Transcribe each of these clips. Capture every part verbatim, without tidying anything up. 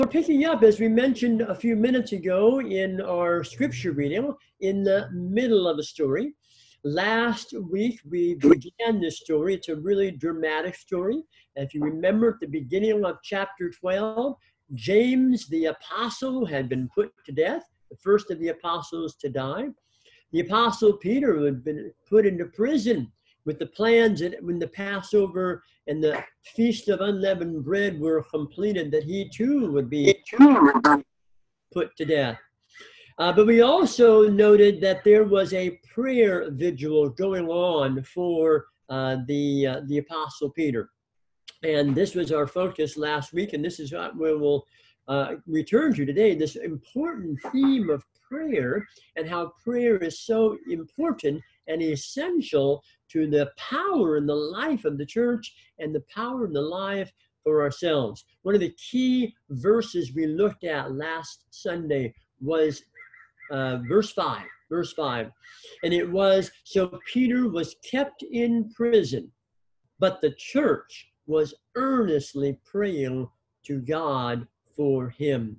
We're picking up, as we mentioned a few minutes ago in our scripture reading, in the middle of the story. Last week, we began this story. It's a really dramatic story. If you remember at the beginning of chapter twelve, James the apostle had been put to death, the first of the apostles to die. The apostle Peter had been put into prison with the plans that when the Passover and the Feast of Unleavened Bread were completed, that he too would be put to death. Uh, but we also noted that there was a prayer vigil going on for uh, the, uh, the apostle Peter. And this was our focus last week, and this is what we will uh, return to today, this important theme of prayer and how prayer is so important and essential to the power in the life of the church and the power in the life for ourselves. One of the key verses we looked at last Sunday was uh, verse five, verse five. And it was, so Peter was kept in prison, but the church was earnestly praying to God for him.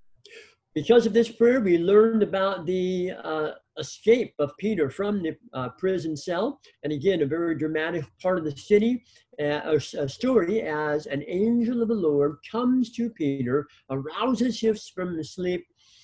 Because of this prayer, we learned about the uh, escape of Peter from the uh, prison cell. And again, a very dramatic part of the city, uh, a story as an angel of the Lord comes to Peter, arouses him from sleep,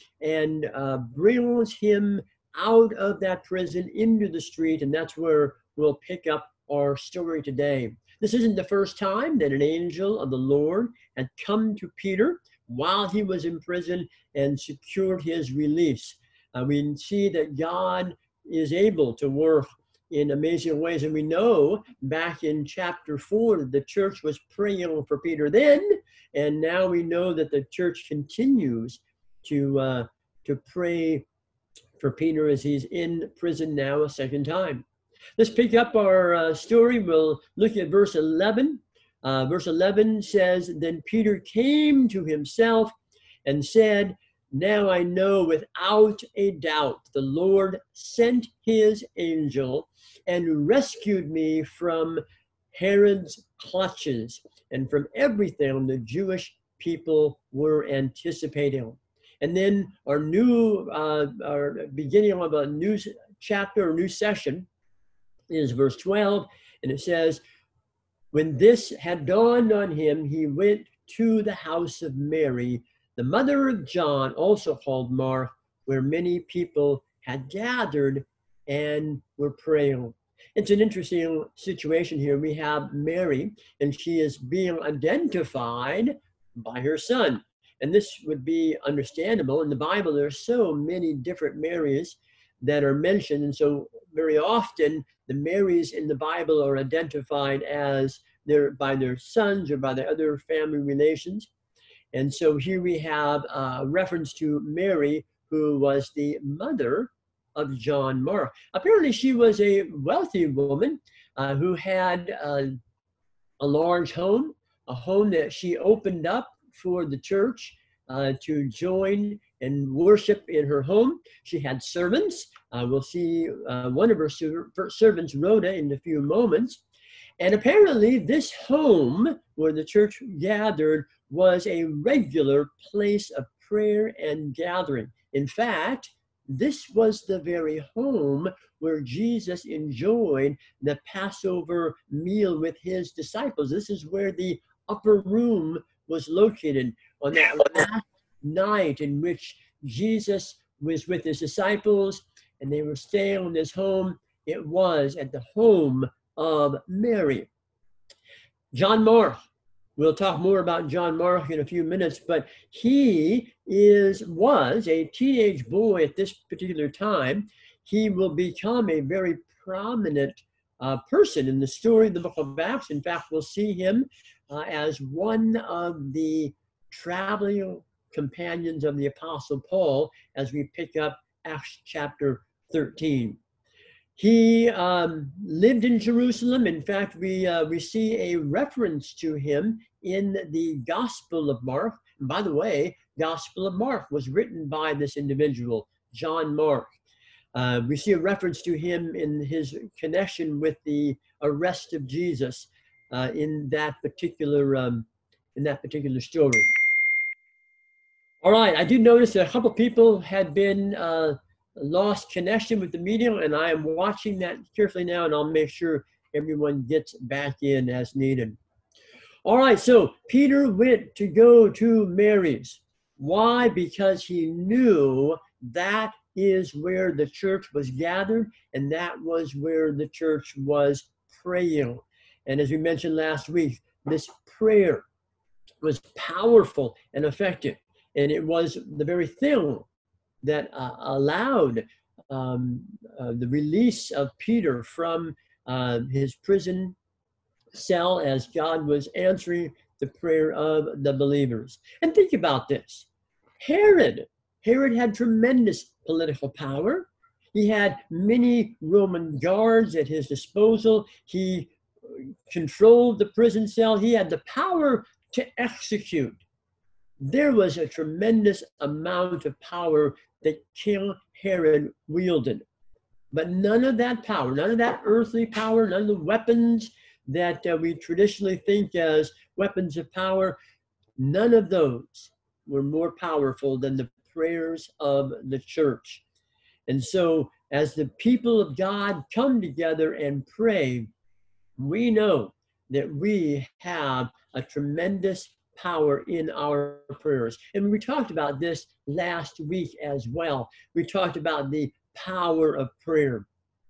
and uh, brings him out of that prison into the street. And that's where we'll pick up our story today. This isn't the first time that an angel of the Lord had come to Peter while he was in prison and secured his release. Uh, we see that God is able to work in amazing ways. And we know back in chapter four that the church was praying for Peter then, and now we know that the church continues to, uh, to pray for Peter as he's in prison now a second time. Let's pick up our uh, story. We'll look at verse eleven. Uh, verse eleven says, then Peter came to himself and said, now I know without a doubt the Lord sent his angel and rescued me from Herod's clutches and from everything the Jewish people were anticipating. And then our new, uh, our beginning of a new chapter, or new session, is verse twelve, and it says, when this had dawned on him, he went to the house of Mary, the mother of John, also called Mark, where many people had gathered and were praying. It's an interesting situation here. We have Mary, and she is being identified by her son. And this would be understandable. In the Bible, there are so many different Marys that are mentioned. And so very often the Marys in the Bible are identified as their, by their sons or by their other family relations. And so here we have a reference to Mary, who was the mother of John Mark. Apparently she was a wealthy woman uh, who had uh, a large home, a home that she opened up for the church uh, to join and worship in her home. She had servants. Uh, we'll see uh, one of her ser servants, Rhoda, in a few moments. And apparently this home where the church gathered was a regular place of prayer and gathering. In fact, this was the very home where Jesus enjoyed the Passover meal with his disciples. This is where the upper room was located on that last night in which Jesus was with his disciples and they were staying in this home. It was at the home of Mary. John Mark. We'll talk more about John Mark in a few minutes, but he is was a teenage boy at this particular time. He will become a very prominent uh, person in the story of the book of Acts. In fact, we'll see him uh, as one of the traveling companions of the Apostle Paul as we pick up Acts chapter thirteen. He um, lived in Jerusalem. In fact, we, uh, we see a reference to him in the Gospel of Mark. And by the way, Gospel of Mark was written by this individual, John Mark. Uh, we see a reference to him in his connection with the arrest of Jesus uh, in that particular um, in that particular story. All right, I do notice that a couple people had been uh, lost connection with the meeting, and I am watching that carefully now, and I'll make sure everyone gets back in as needed. All right, so Peter went to go to Mary's. Why? Because he knew that is where the church was gathered, and that was where the church was praying. And as we mentioned last week, this prayer was powerful and effective. And it was the very thing that uh, allowed um, uh, the release of Peter from uh, his prison cell as God was answering the prayer of the believers. And think about this. Herod, Herod had tremendous political power. He had many Roman guards at his disposal. He controlled the prison cell. He had the power to execute. There was a tremendous amount of power that King Herod wielded. But none of that power, none of that earthly power, none of the weapons that uh, we traditionally think as weapons of power, none of those were more powerful than the prayers of the church. And so as the people of God come together and pray, we know that we have a tremendous power in our prayers. And we talked about this last week as well. We talked about the power of prayer.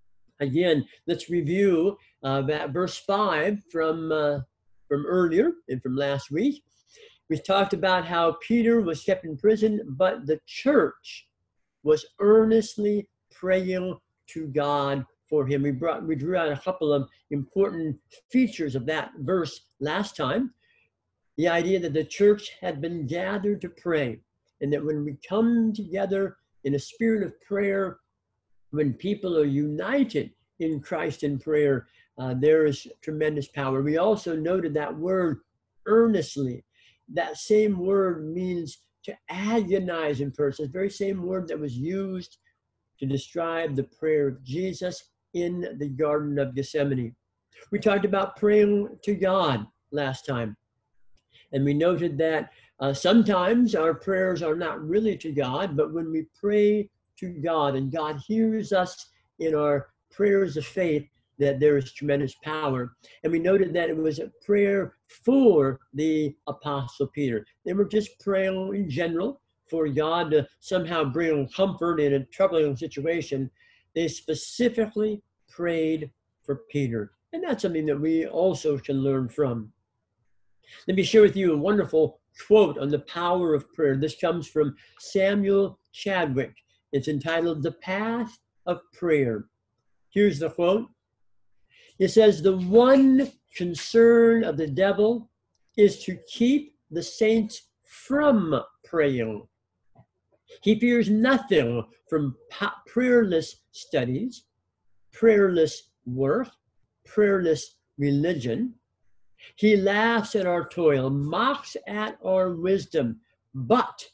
Again, let's review uh, that verse five from, uh, from earlier and from last week. We talked about how Peter was kept in prison, but the church was earnestly praying to God for him. We brought, we drew out a couple of important features of that verse last time. The idea that the church had been gathered to pray, and that when we come together in a spirit of prayer, when people are united in Christ in prayer, uh, there is tremendous power. We also noted that word earnestly. That same word means to agonize in prayer. It's the very same word that was used to describe the prayer of Jesus in the Garden of Gethsemane. We talked about praying to God last time. And we noted that uh, sometimes our prayers are not really to God, but when we pray to God and God hears us in our prayers of faith, that there is tremendous power. And we noted that it was a prayer for the Apostle Peter. They were just praying in general for God to somehow bring comfort in a troubling situation. They specifically prayed for Peter. And that's something that we also can learn from. Let me share with you a wonderful quote on the power of prayer. This comes from Samuel Chadwick. It's entitled, "The Path of Prayer." Here's the quote. It says, "The one concern of the devil is to keep the saints from praying. He fears nothing from prayerless studies, prayerless work, prayerless religion. He laughs at our toil, mocks at our wisdom, but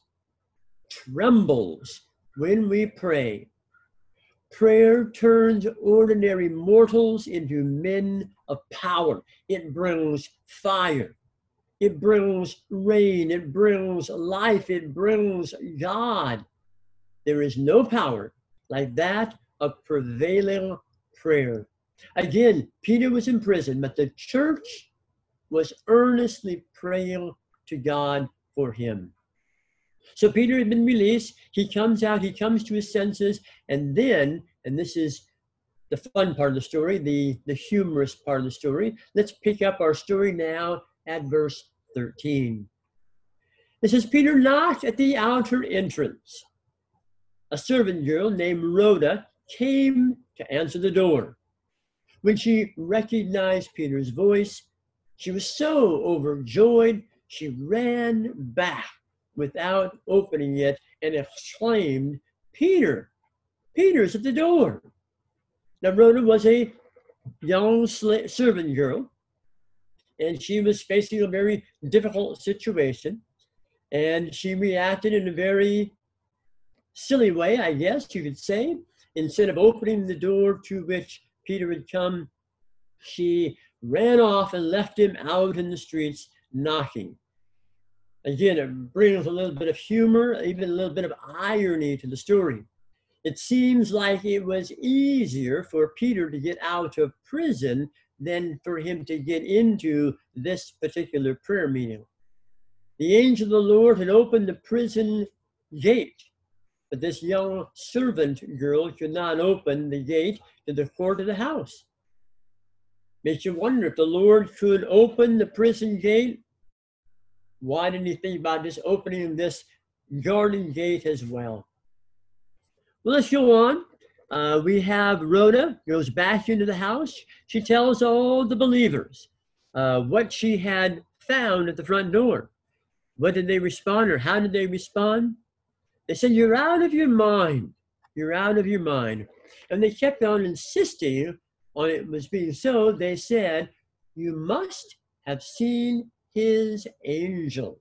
trembles when we pray. Prayer turns ordinary mortals into men of power. It brings fire. It brings rain. It brings life. It brings God. There is no power like that of prevailing prayer." Again, Peter was in prison, but the church was earnestly praying to God for him. So Peter had been released. He comes out, he comes to his senses, and then, and this is the fun part of the story, the, the humorous part of the story. Let's pick up our story now at verse thirteen. It says, "Peter knocked at the outer entrance. A servant girl named Rhoda came to answer the door. When she recognized Peter's voice, she was so overjoyed, she ran back without opening it and exclaimed, 'Peter, Peter's at the door.'" Now, Rhoda was a young servant girl, and she was facing a very difficult situation, and she reacted in a very silly way, I guess you could say. Instead of opening the door to which Peter had come, she ran off and left him out in the streets knocking. Again, it brings a little bit of humor, even a little bit of irony to the story. It seems like it was easier for Peter to get out of prison than for him to get into this particular prayer meeting. The angel of the Lord had opened the prison gate, but this young servant girl could not open the gate to the court of the house. Makes you wonder, if the Lord could open the prison gate, why didn't he think about just opening this garden gate as well? Well, let's go on. Uh, we have Rhoda goes back into the house. She tells all the believers uh, what she had found at the front door. What did they respond, or how did they respond? They said, "You're out of your mind. You're out of your mind." And they kept on insisting on it was being so. They said, "You must have seen his angel."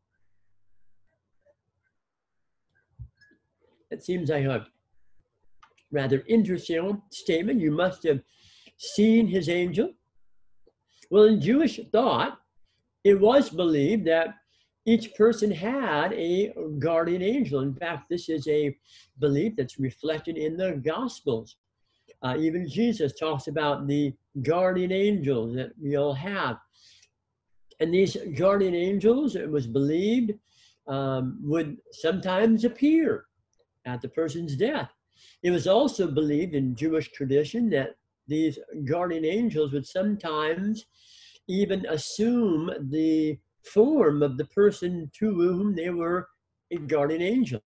That seems like a rather interesting statement. You must have seen his angel. Well, in Jewish thought, it was believed that each person had a guardian angel. In fact, this is a belief that's reflected in the Gospels. Uh, even Jesus talks about the guardian angels that we all have. And these guardian angels, it was believed, um, would sometimes appear at the person's death. It was also believed in Jewish tradition that these guardian angels would sometimes even assume the form of the person to whom they were a guardian angel.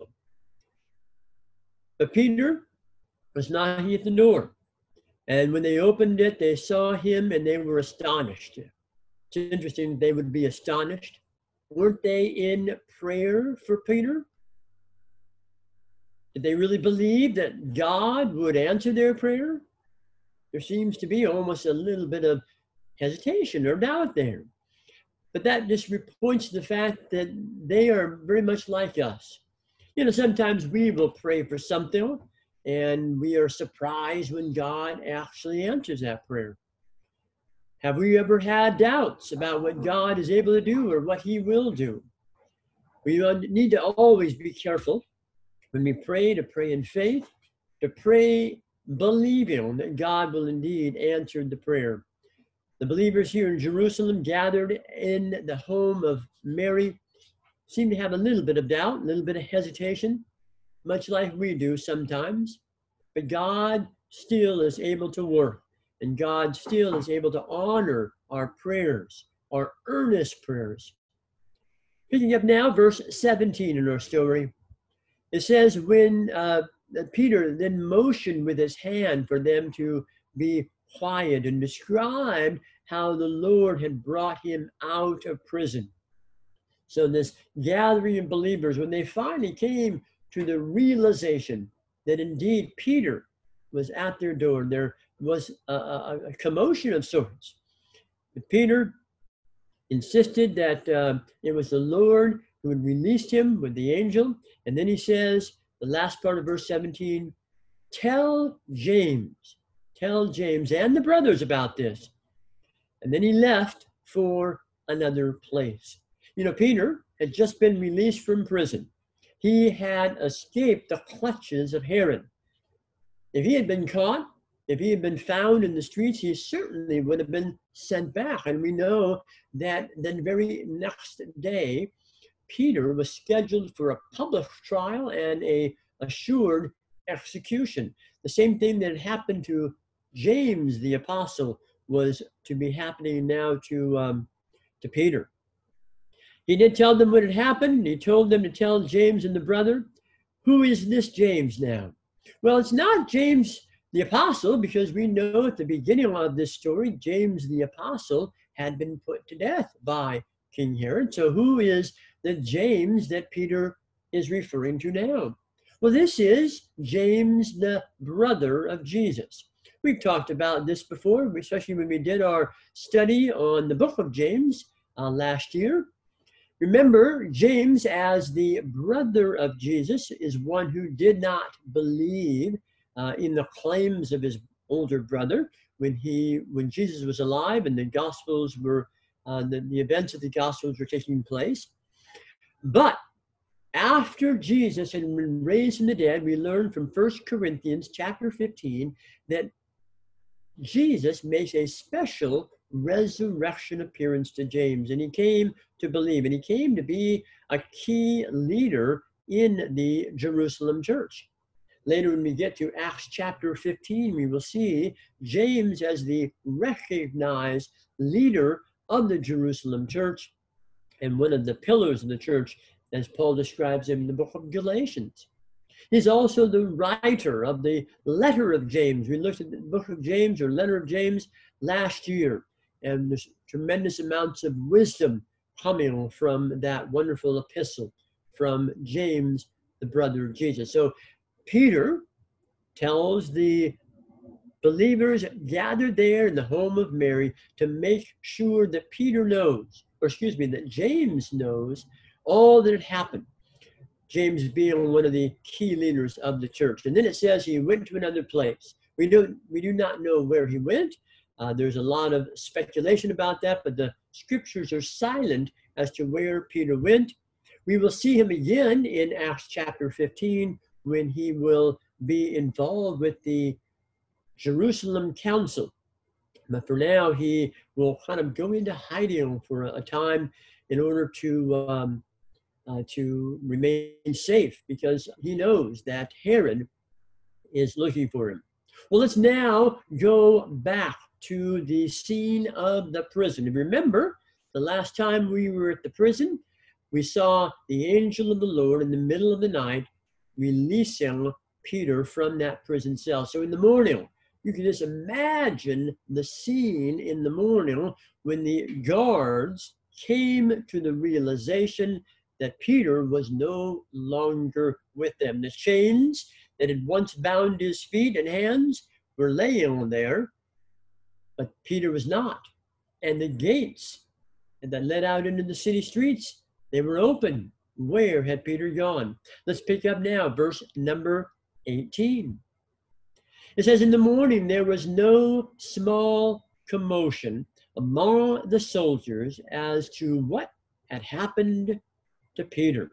But Peter was knocking at the door. And when they opened it, they saw him and they were astonished. It's interesting, they would be astonished. Weren't they in prayer for Peter? Did they really believe that God would answer their prayer? There seems to be almost a little bit of hesitation or doubt there. But that just points to the fact that they are very much like us. You know, sometimes we will pray for something and we are surprised when God actually answers that prayer. Have we ever had doubts about what God is able to do or what he will do? We need to always be careful when we pray, to pray in faith, to pray believing that God will indeed answer the prayer. The believers here in Jerusalem gathered in the home of Mary seem to have a little bit of doubt, a little bit of hesitation, much like we do sometimes. But God still is able to work, and God still is able to honor our prayers, our earnest prayers. Picking up now verse seventeen in our story, it says, when uh, Peter then motioned with his hand for them to be quiet and described how the Lord had brought him out of prison. So this gathering of believers, when they finally came to the realization that indeed Peter was at their door, there was a, a, a commotion of sorts. But Peter insisted that uh, it was the Lord who had released him with the angel. And then he says, the last part of verse seventeen, tell James, tell James and the brothers about this. And then he left for another place. You know, Peter had just been released from prison. He had escaped the clutches of Herod. If he had been caught, if he had been found in the streets, he certainly would have been sent back. And we know that the very next day, Peter was scheduled for a public trial and a assured execution. The same thing that had happened to James the apostle was to be happening now to, um, to Peter. He did tell them what had happened. He told them to tell James and the brother. Who is this James now? Well, it's not James the apostle, because we know at the beginning of this story, James the apostle had been put to death by King Herod. So who is the James that Peter is referring to now? Well, this is James, the brother of Jesus. We've talked about this before, especially when we did our study on the book of James uh, last year. Remember, James, as the brother of Jesus, is one who did not believe uh, in the claims of his older brother when he, when Jesus was alive and the Gospels were, uh, the, the events of the Gospels were taking place. But after Jesus had been raised from the dead, we learn from First Corinthians chapter fifteen that Jesus makes a special resurrection appearance to James, and he came to believe, and he came to be a key leader in the Jerusalem church. Later, when we get to Acts chapter fifteen, we will see James as the recognized leader of the Jerusalem church and one of the pillars of the church, as Paul describes him in the book of Galatians. He's also the writer of the letter of James. We looked at the book of James or letter of James last year, and there's tremendous amounts of wisdom coming from that wonderful epistle from James, the brother of Jesus. So Peter tells the believers gathered there in the home of Mary to make sure that Peter knows, or excuse me, that James knows all that had happened. James being one of the key leaders of the church. And then it says he went to another place. We don't, we do not know where he went. Uh, there's a lot of speculation about that, but the scriptures are silent as to where Peter went. We will see him again in Acts chapter fifteen when he will be involved with the Jerusalem Council. But for now, he will kind of go into hiding for a time in order to um, Uh, to remain safe, because he knows that Herod is looking for him. Well, let's now go back to the scene of the prison. And remember, the last time we were at the prison, we saw the angel of the Lord in the middle of the night releasing Peter from that prison cell. So in the morning, you can just imagine the scene in the morning when the guards came to the realization that Peter was no longer with them. The chains that had once bound his feet and hands were laying there, but Peter was not. And the gates that led out into the city streets, they were open. Where had Peter gone? Let's pick up now, verse number eighteen. It says, in the morning there was no small commotion among the soldiers as to what had happened to Peter.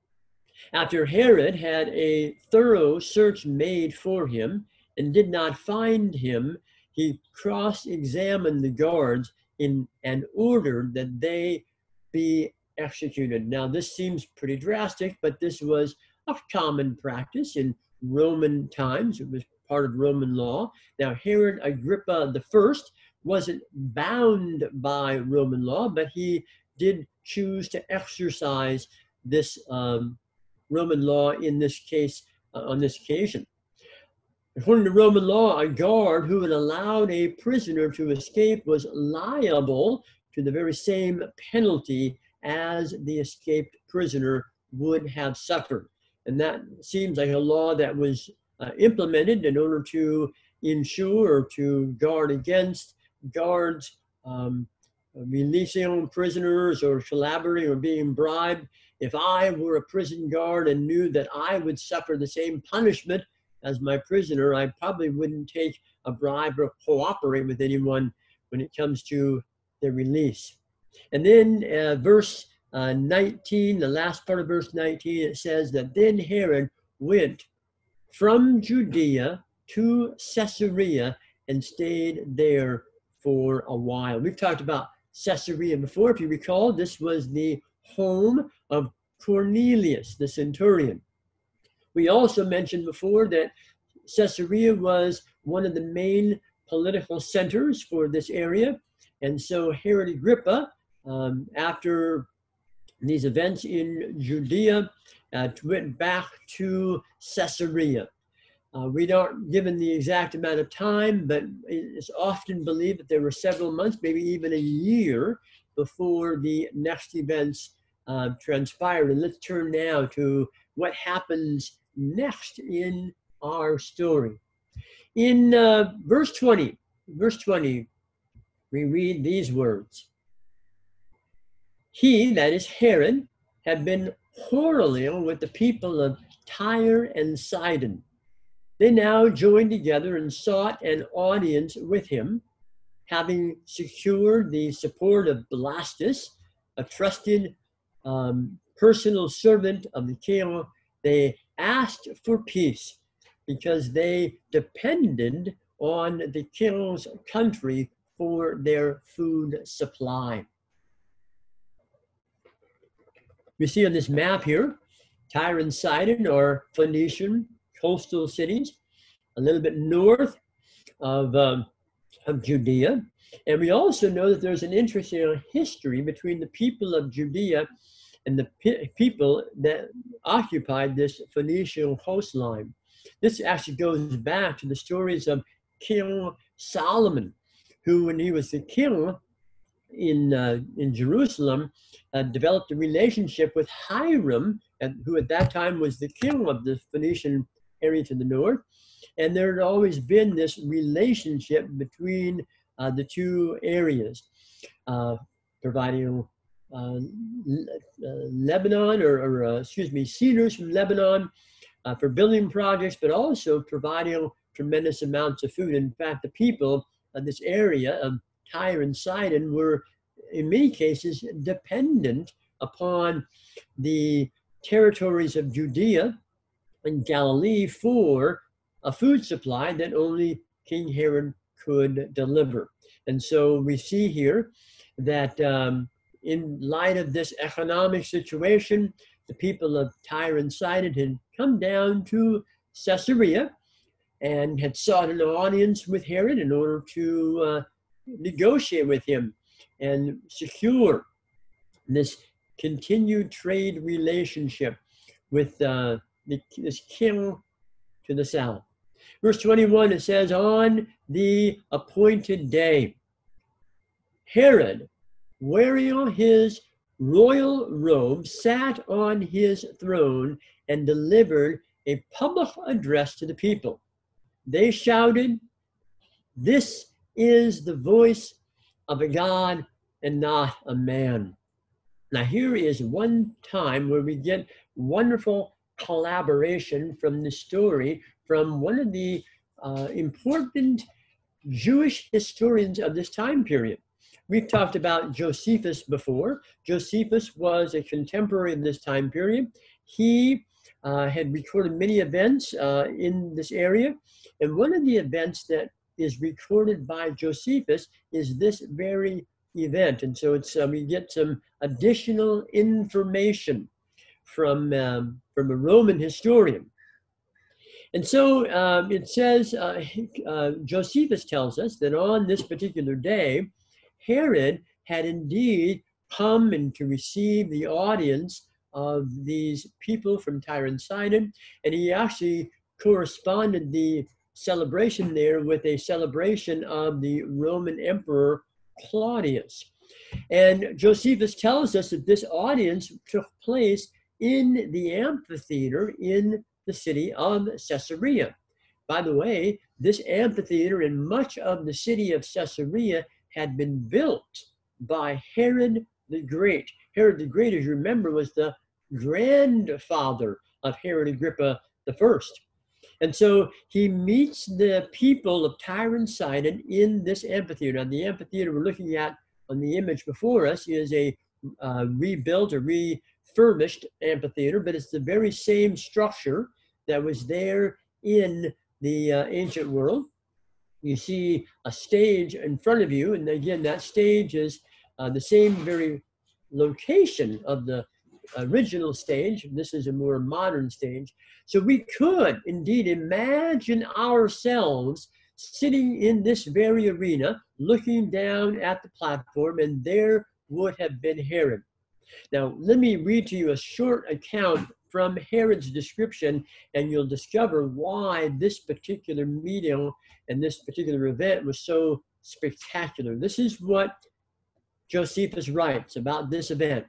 After Herod had a thorough search made for him and did not find him, he cross-examined the guards in and ordered that they be executed. Now, this seems pretty drastic, but this was a common practice in Roman times. It was part of Roman law. Now, Herod Agrippa the First wasn't bound by Roman law, but he did choose to exercise this um, Roman law in this case, uh, on this occasion. According to Roman law, a guard who had allowed a prisoner to escape was liable to the very same penalty as the escaped prisoner would have suffered. And that seems like a law that was uh, implemented in order to ensure or to guard against guards um, releasing prisoners or collaborating or being bribed. If I were a prison guard and knew that I would suffer the same punishment as my prisoner, I probably wouldn't take a bribe or cooperate with anyone when it comes to their release. And then uh, verse uh, nineteen, the last part of verse nineteen, it says that then Herod went from Judea to Caesarea and stayed there for a while. We've talked about Caesarea before. If you recall, this was the home of Cornelius, the centurion. We also mentioned before that Caesarea was one of the main political centers for this area. And so Herod Agrippa, um, after these events in Judea, uh, went back to Caesarea. Uh, we aren't given the exact amount of time, but it's often believed that there were several months, maybe even a year, before the next events uh, transpired. And let's turn now to what happens next in our story. In uh, verse twenty, verse twenty, we read these words. He, that is Herod, had been quarreling with the people of Tyre and Sidon. They now joined together and sought an audience with him, having secured the support of Blastus, a trusted um, personal servant of the king, they asked for peace because they depended on the king's country for their food supply. We see on this map here, Tyre and Sidon are Phoenician coastal cities, a little bit north of, um, of Judea. And we also know that there's an interesting history between the people of Judea and the pe people that occupied this Phoenician coastline. This actually goes back to the stories of King Solomon, who, when he was the king in, uh, in Jerusalem, uh, developed a relationship with Hiram, and who at that time was the king of the Phoenician area to the north. And there had always been this relationship between uh, the two areas, uh, providing uh, Lebanon, or, or uh, excuse me, cedars from Lebanon uh, for building projects, but also providing tremendous amounts of food. In fact, the people of this area of Tyre and Sidon were, in many cases, dependent upon the territories of Judea and Galilee for a food supply that only King Herod could deliver. And so we see here that um, in light of this economic situation, the people of Tyre and Sidon had come down to Caesarea and had sought an audience with Herod in order to uh, negotiate with him and secure this continued trade relationship with uh, the, this king to the south. Verse twenty-one, it says, on the appointed day, Herod, wearing his royal robe, sat on his throne and delivered a public address to the people. They shouted, "This is the voice of a God and not a man." Now here is one time where we get wonderful collaboration from the story from one of the uh, important Jewish historians of this time period. We've talked about Josephus before. Josephus was a contemporary of this time period. He uh, had recorded many events uh, in this area. And one of the events that is recorded by Josephus is this very event. And so it's, uh, we get some additional information from, um, from a Roman historian. And so um, it says, uh, uh, Josephus tells us that on this particular day, Herod had indeed come in to receive the audience of these people from Tyre and Sidon, and he actually corresponded the celebration there with a celebration of the Roman Emperor Claudius. And Josephus tells us that this audience took place in the amphitheater in the city of Caesarea. By the way, this amphitheater and much of the city of Caesarea had been built by Herod the Great. Herod the Great, as you remember, was the grandfather of Herod Agrippa the First. And so he meets the people of Tyre and Sidon in this amphitheater. And the amphitheater we're looking at on the image before us is a uh, rebuilt or refurbished amphitheater, but it's the very same structure that was there in the uh, ancient world. You see a stage in front of you, and again, that stage is uh, the same very location of the original stage. This is a more modern stage. So we could indeed imagine ourselves sitting in this very arena, looking down at the platform, and there would have been Herod. Now, let me read to you a short account from Herod's description, and you'll discover why this particular meeting and this particular event was so spectacular. This is what Josephus writes about this event.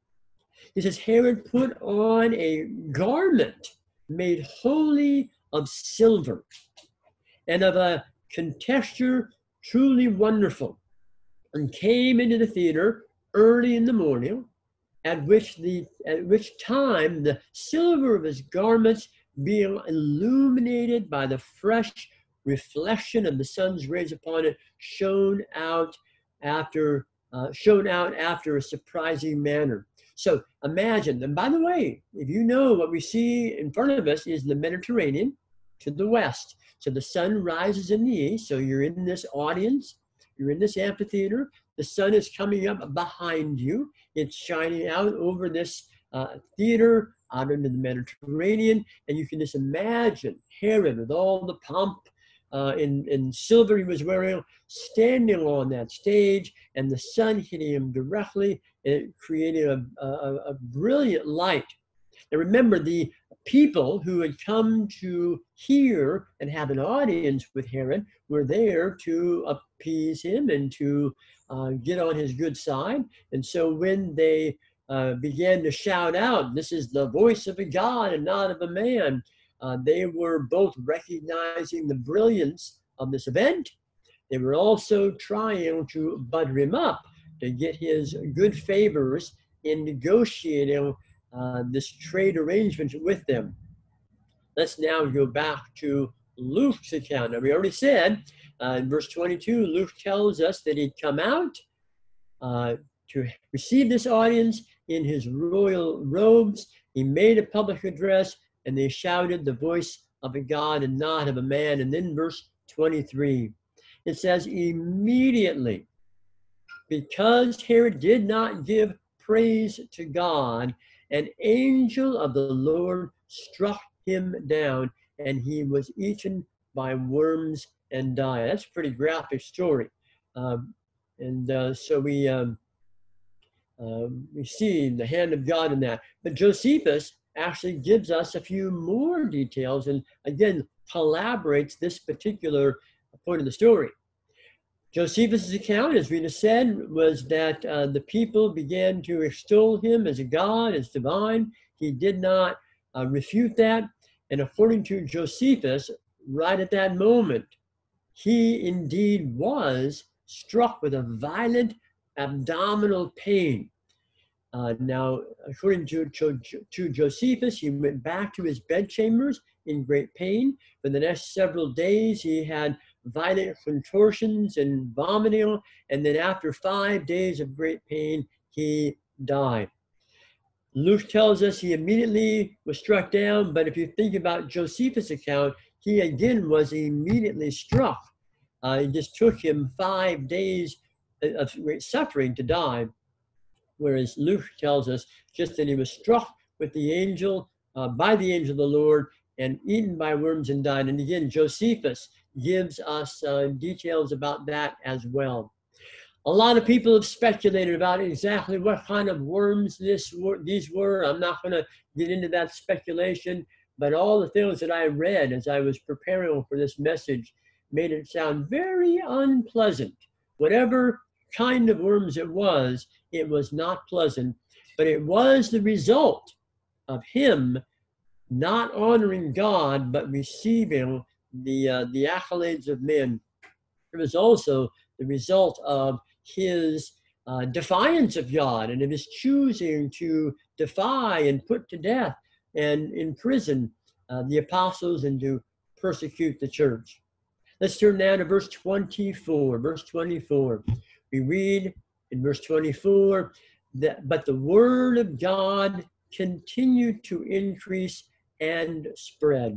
He says, Herod put on a garment made wholly of silver and of a contexture truly wonderful, and came into the theater early in the morning, at which the at which time the silver of his garments, being illuminated by the fresh reflection of the sun's rays upon it, shone out after uh, shone out after a surprising manner. So imagine, and by the way, if you know what we see in front of us is the Mediterranean to the west. So the sun rises in the east. So you're in this audience, you're in this amphitheater. The sun is coming up behind you. It's shining out over this uh, theater, out into the Mediterranean. And you can just imagine Herod with all the pomp uh, in, in silver he was wearing, standing on that stage, and the sun hitting him directly, and it created a, a, a brilliant light. Now remember, the people who had come to hear and have an audience with Herod were there to appease him and to uh, get on his good side. And so when they uh, began to shout out, "This is the voice of a God and not of a man," uh, they were both recognizing the brilliance of this event. They were also trying to butter him up to get his good favors in negotiating Uh, this trade arrangement with them. Let's now go back to Luke's account. Now, we already said uh, in verse twenty-two, Luke tells us that he'd come out uh, to receive this audience in his royal robes. He made a public address, and they shouted, "The voice of a God and not of a man." And then verse twenty-three, it says, immediately, because Herod did not give praise to God, an angel of the Lord struck him down, and he was eaten by worms and died. That's a pretty graphic story. Um, and uh, so we, um, uh, we see the hand of God in that. But Josephus actually gives us a few more details and, again, collaborates this particular point of the story. Josephus' account, as we just said, was that uh, the people began to extol him as a god, as divine. He did not uh, refute that. And according to Josephus, right at that moment, he indeed was struck with a violent abdominal pain. Uh, now, according to, to, to Josephus, he went back to his bedchambers in great pain. For the next several days, he had violent contortions and vomiting, and then after five days of great pain, he died. Luke tells us he immediately was struck down, but if you think about Josephus' account, he again was immediately struck. Uh, it just took him five days of great suffering to die, whereas Luke tells us just that he was struck with the angel, uh, by the angel of the Lord, and eaten by worms and died. And again, Josephus gives us uh, details about that as well. A lot of people have speculated about exactly what kind of worms this were, these were. I'm not going to get into that speculation, but all the things that I read as I was preparing for this message made it sound very unpleasant. Whatever kind of worms it was, it was not pleasant, but it was the result of him not honoring God, but receiving the, uh, the accolades of men. It was also the result of his uh, defiance of God and of his choosing to defy and put to death and imprison uh, the apostles and to persecute the church. Let's turn now to verse twenty-four. Verse twenty-four. We read in verse twenty-four that, but the word of God continued to increase and spread.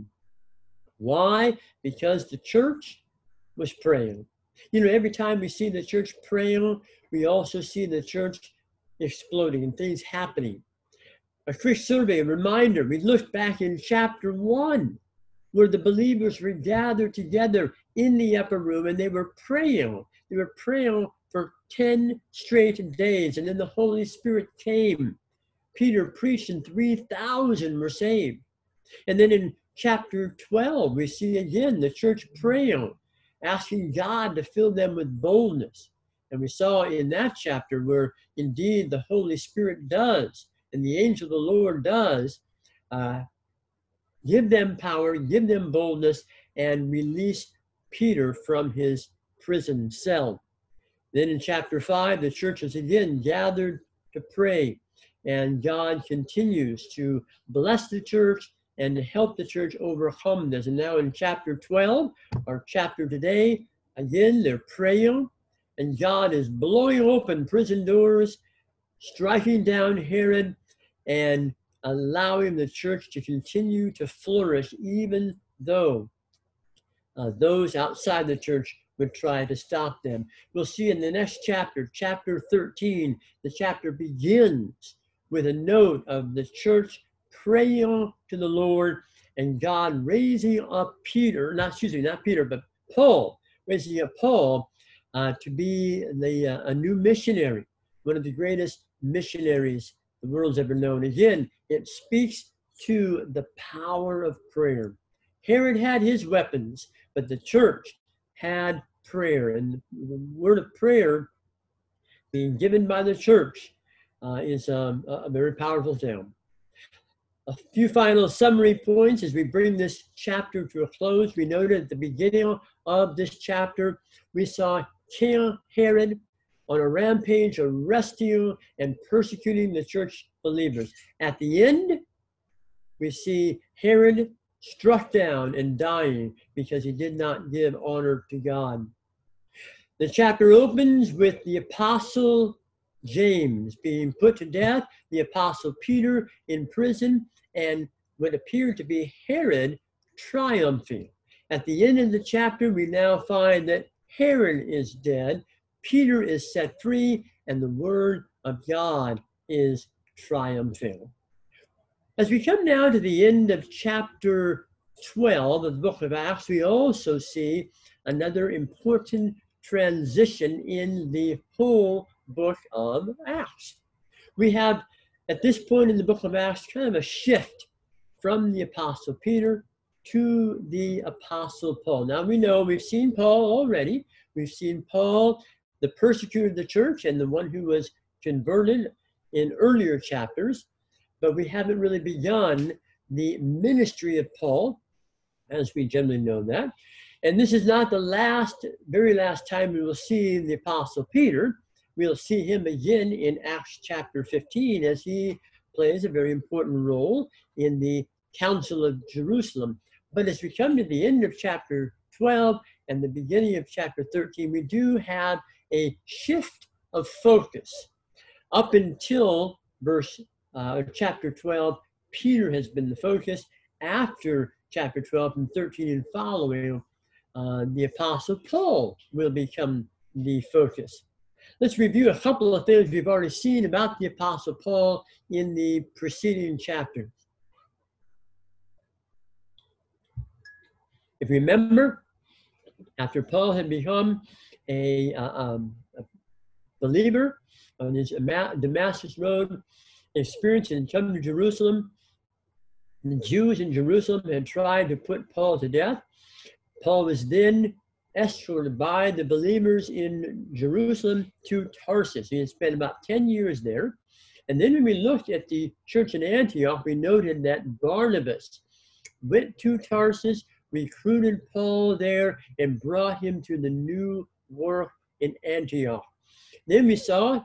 Why? Because the church was praying. You know, every time we see the church praying, we also see the church exploding and things happening. A quick survey, a reminder, we looked back in chapter one, where the believers were gathered together in the upper room and they were praying. They were praying for ten straight days, and then the Holy Spirit came. Peter preached and three thousand were saved. And then in chapter twelve, we see again the church praying, asking God to fill them with boldness. And we saw in that chapter where indeed the Holy Spirit does, and the angel of the Lord does, uh, give them power, give them boldness, and release Peter from his prison cell. Then in chapter five, the church is again gathered to pray, and God continues to bless the church and to help the church overcome this. And now in chapter twelve, our chapter today, again, they're praying, and God is blowing open prison doors, striking down Herod and allowing the church to continue to flourish, even though uh, those outside the church would try to stop them. We'll see in the next chapter, chapter thirteen, the chapter begins with a note of the church praying to the Lord and God raising up Peter, not excuse me, not Peter, but Paul, raising up Paul uh, to be the uh, a new missionary, one of the greatest missionaries the world's ever known. Again, it speaks to the power of prayer. Herod had his weapons, but the church had prayer, and the word of prayer being given by the church uh, is um, a very powerful thing. A few final summary points as we bring this chapter to a close. We noted at the beginning of this chapter, we saw King Herod on a rampage, arresting and persecuting the church believers. At the end, we see Herod struck down and dying because he did not give honor to God. The chapter opens with the apostle James being put to death, the apostle Peter in prison, and what appeared to be Herod triumphing. At the end of the chapter, we now find that Herod is dead, Peter is set free, and the word of God is triumphing. As we come now to the end of chapter twelve of the book of Acts, we also see another important transition in the whole book of Acts. We have, at this point in the book of Acts, kind of a shift from the apostle Peter to the apostle Paul. Now we know we've seen Paul already. We've seen Paul, the persecutor of the church and the one who was converted in earlier chapters, but we haven't really begun the ministry of Paul, as we generally know that. And this is not the last, very last time we will see the apostle Peter. We'll see him again in Acts chapter fifteen as he plays a very important role in the Council of Jerusalem. But as we come to the end of chapter twelve and the beginning of chapter thirteen, we do have a shift of focus. Up until verse uh, chapter twelve, Peter has been the focus. After chapter twelve and thirteen and following, uh, the apostle Paul will become the focus. Let's review a couple of things we've already seen about the apostle Paul in the preceding chapters. If you remember, after Paul had become a, uh, um, a believer on his Damascus road, experience and come to Jerusalem, the Jews in Jerusalem had tried to put Paul to death. Paul was then escorted by the believers in Jerusalem to Tarsus. He had spent about ten years there. And then when we looked at the church in Antioch, we noted that Barnabas went to Tarsus, recruited Paul there, and brought him to the new work in Antioch. Then we saw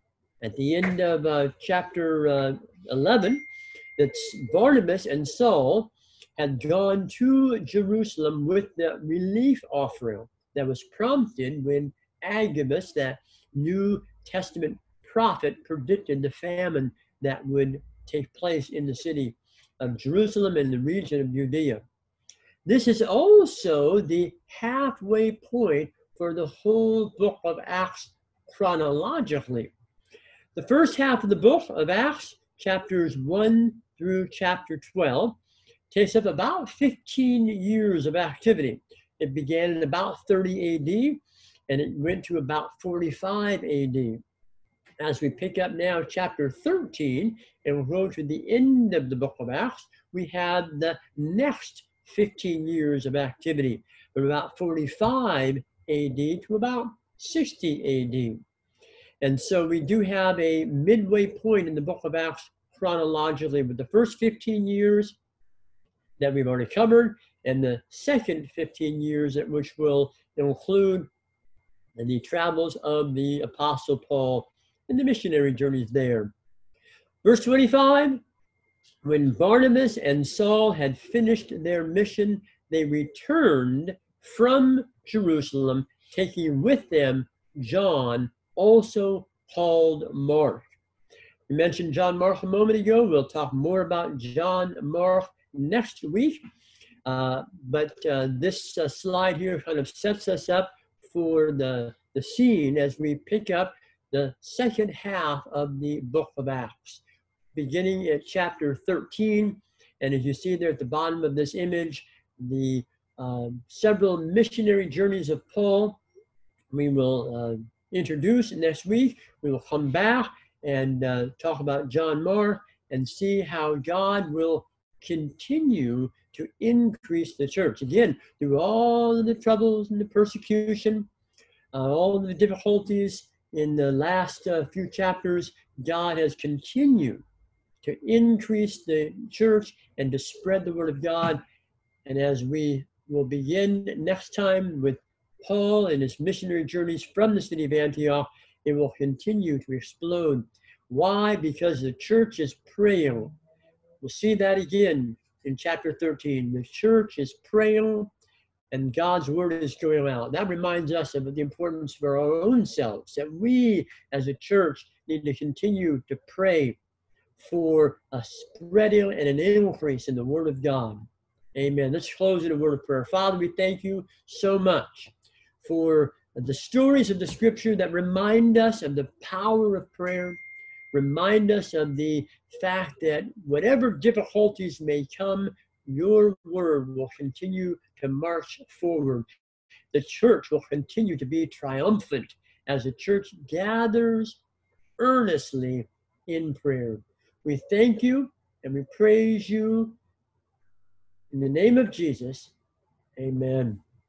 at the end of uh, chapter uh, eleven that Barnabas and Saul had gone to Jerusalem with the relief offering that was prompted when Agabus, that New Testament prophet, predicted the famine that would take place in the city of Jerusalem and the region of Judea. This is also the halfway point for the whole book of Acts chronologically. The first half of the book of Acts, chapters one through chapter twelve, takes up about fifteen years of activity. It began in about thirty A D and it went to about forty-five A D. As we pick up now chapter thirteen and we'll go to the end of the book of Acts, we have the next fifteen years of activity from about forty-five A D to about sixty A D. And so we do have a midway point in the book of Acts chronologically with the first fifteen years that we've already covered and the second fifteen years at which will include the travels of the apostle Paul and the missionary journeys there. Verse twenty-five, when Barnabas and Saul had finished their mission, they returned from Jerusalem, taking with them John, also called Mark. We mentioned John Mark a moment ago. We'll talk more about John Mark next week. Uh, but uh, this uh, slide here kind of sets us up for the, the scene as we pick up the second half of the book of Acts, beginning at chapter thirteen. And as you see there at the bottom of this image, the uh, several missionary journeys of Paul, we will uh, introduce next week. We will come back and uh, talk about John Mark and see how God will continue to increase the church. Again, through all of the troubles and the persecution, uh, all of the difficulties in the last uh, few chapters, God has continued to increase the church and to spread the word of God. And as we will begin next time with Paul and his missionary journeys from the city of Antioch, it will continue to explode. Why? Because the church is praying. We'll see that again in chapter thirteen. The church is praying and God's word is going out. That reminds us of the importance for our own selves, that we as a church need to continue to pray for a spreading and an increase in the word of God. Amen. Let's close in a word of prayer. Father, we thank you so much for the stories of the scripture that remind us of the power of prayer, remind us of the fact that whatever difficulties may come, your word will continue to march forward. The church will continue to be triumphant as the church gathers earnestly in prayer. We thank you and we praise you in the name of Jesus. Amen.